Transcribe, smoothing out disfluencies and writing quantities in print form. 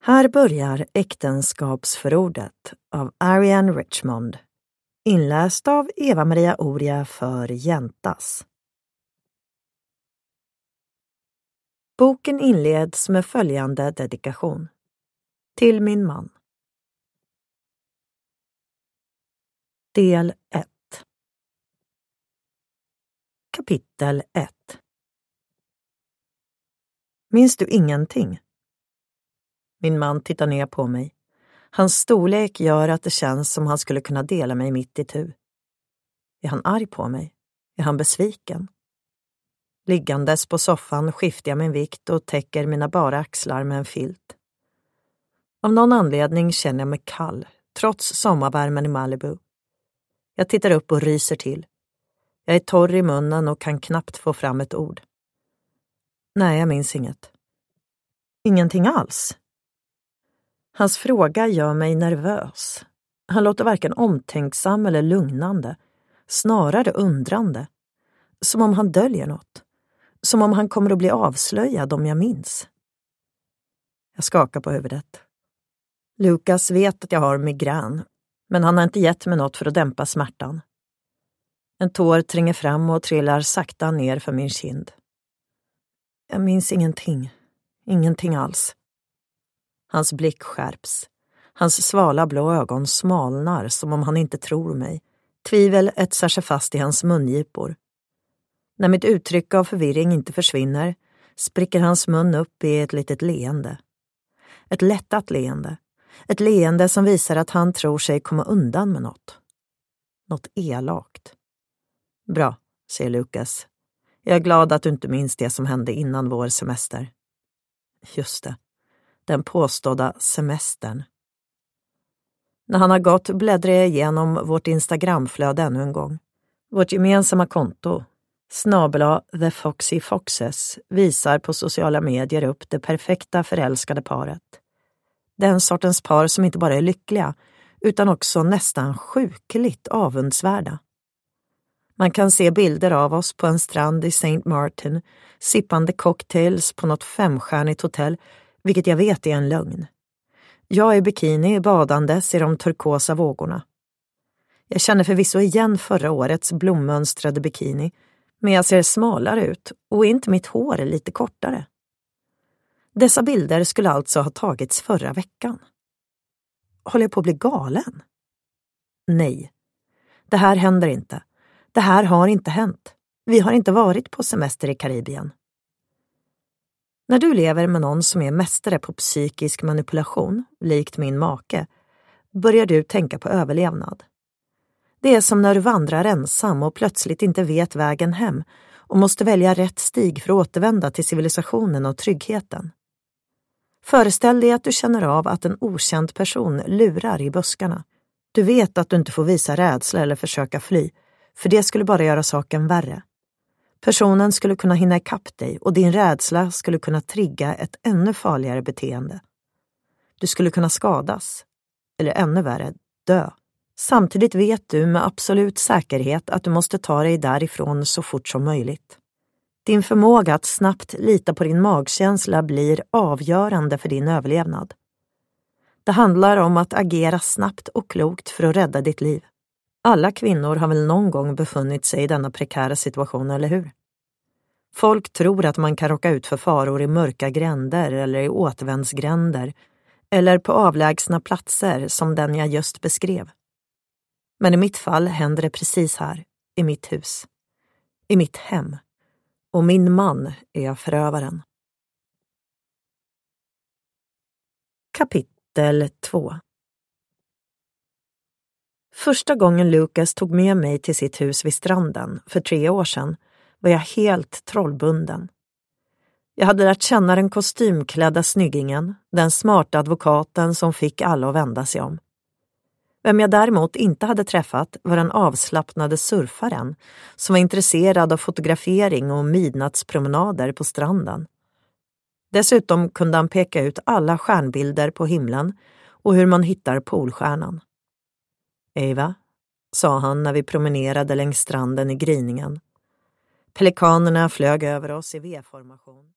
Här börjar äktenskapsförordet av Ariane Richmond, inläst av Eva-Maria Oria för Jäntas. Boken inleds med följande dedikation. Till min man. Del 1. Kapitel 1. Minns du ingenting? Min man tittar ner på mig. Hans storlek gör att det känns som han skulle kunna dela mig mitt itu. Är han arg på mig? Är han besviken? Liggandes på soffan skiftar jag min vikt och täcker mina bara axlar med en filt. Av någon anledning känner jag mig kall, trots sommarvärmen i Malibu. Jag tittar upp och ryser till. Jag är torr i munnen och kan knappt få fram ett ord. Nej, jag minns inget. Ingenting alls. Hans fråga gör mig nervös. Han låter varken omtänksam eller lugnande, snarare undrande. Som om han döljer något. Som om han kommer att bli avslöjad om jag minns. Jag skakar på huvudet. Lucas vet att jag har migrän, men han har inte gett mig något för att dämpa smärtan. En tår tränger fram och trillar sakta ner för min kind. Jag minns ingenting. Ingenting alls. Hans blick skärps. Hans svala blå ögon smalnar som om han inte tror mig. Tvivel etsar sig fast i hans mungipor. När mitt uttryck av förvirring inte försvinner spricker hans mun upp i ett litet leende. Ett lättat leende. Ett leende som visar att han tror sig komma undan med något. Något elakt. Bra, säger Lucas. Jag är glad att du inte minns det som hände innan vår semester. Just det. Den påstådda semestern. När han har gått bläddrar jag igenom vårt Instagramflöde ännu en gång. Vårt gemensamma konto, @The Foxy Foxes, visar på sociala medier upp det perfekta förälskade paret. Den sortens par som inte bara är lyckliga, utan också nästan sjukligt avundsvärda. Man kan se bilder av oss på en strand i St. Martin, sippande cocktails på något 5-stjärnigt hotell, vilket jag vet är en lögn. Jag är bikini badandes i de turkosa vågorna. Jag känner förvisso igen förra årets blommönstrade bikini, men jag ser smalare ut och är inte mitt hår lite kortare. Dessa bilder skulle alltså ha tagits förra veckan. Håller jag på att bli galen? Nej, det här händer inte. Det här har inte hänt. Vi har inte varit på semester i Karibien. När du lever med någon som är mästare på psykisk manipulation, likt min make, börjar du tänka på överlevnad. Det är som när du vandrar ensam och plötsligt inte vet vägen hem och måste välja rätt stig för att återvända till civilisationen och tryggheten. Föreställ dig att du känner av att en okänd person lurar i buskarna. Du vet att du inte får visa rädsla eller försöka fly, för det skulle bara göra saken värre. Personen skulle kunna hinna ikapp dig och din rädsla skulle kunna trigga ett ännu farligare beteende. Du skulle kunna skadas, eller ännu värre, dö. Samtidigt vet du med absolut säkerhet att du måste ta dig därifrån så fort som möjligt. Din förmåga att snabbt lita på din magkänsla blir avgörande för din överlevnad. Det handlar om att agera snabbt och klokt för att rädda ditt liv. Alla kvinnor har väl någon gång befunnit sig i denna prekära situation, eller hur? Folk tror att man kan råka ut för faror i mörka gränder eller i återvändsgränder eller på avlägsna platser som den jag just beskrev. Men i mitt fall händer det precis här, i mitt hus. I mitt hem. Och min man är förövaren. Kapitel 2. Första gången Lucas tog med mig till sitt hus vid stranden för 3 år sedan var jag helt trollbunden. Jag hade lärt känna den kostymklädda snyggingen, den smarta advokaten som fick alla att vända sig om. Vem jag däremot inte hade träffat var den avslappnade surfaren som var intresserad av fotografering och midnattspromenader på stranden. Dessutom kunde han peka ut alla stjärnbilder på himlen och hur man hittar polstjärnan. Eva, sa han när vi promenerade längs stranden i gryningen. Pelikanerna flög över oss i V-formation.